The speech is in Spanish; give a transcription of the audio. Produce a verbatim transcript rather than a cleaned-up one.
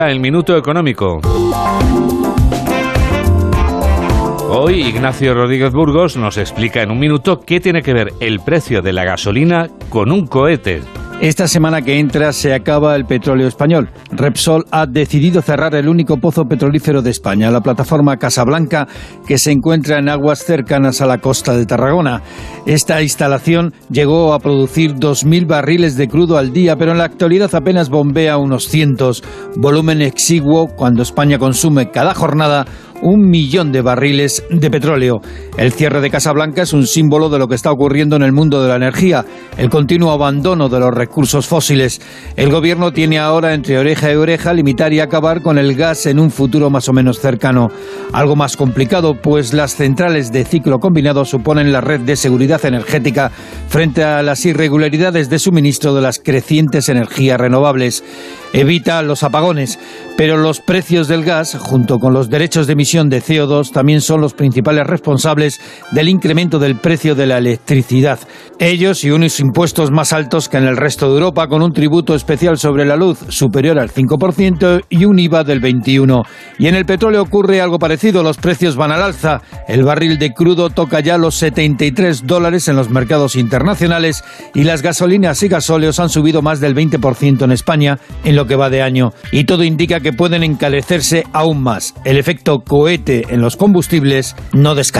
El Minuto Económico. Hoy Ignacio Rodríguez Burgos nos explica en un minuto qué tiene que ver el precio de la gasolina con un cohete. Esta semana que entra se acaba el petróleo español. Repsol ha decidido cerrar el único pozo petrolífero de España, la plataforma Casablanca, que se encuentra en aguas cercanas a la costa de Tarragona. Esta instalación llegó a producir dos mil barriles de crudo al día, pero en la actualidad apenas bombea unos cientos, volumen exiguo cuando España consume cada jornada un millón de barriles de petróleo. El cierre de Casablanca es un símbolo de lo que está ocurriendo en el mundo de la energía, el continuo abandono de los recursos fósiles. El gobierno tiene ahora entre oreja y oreja limitar y acabar con el gas en un futuro más o menos cercano. Algo más complicado, pues las centrales de ciclo combinado suponen la red de seguridad energética frente a las irregularidades de suministro de las crecientes energías renovables. Evita los apagones, pero los precios del gas, junto con los derechos de emisión de C O dos, también son los principales responsables del incremento del precio de la electricidad. Ellos y unos impuestos más altos que en el resto de Europa, con un tributo especial sobre la luz superior al cinco por ciento y un I V A del veintiuno por ciento. Y en el petróleo ocurre algo parecido, los precios van al alza. El barril de crudo toca ya los setenta y tres dólares en los mercados internacionales y las gasolinas y gasóleos han subido más del veinte por ciento en España en lo que va de año. Y todo indica que pueden encarecerse aún más. El efecto cohete en los combustibles no descansa.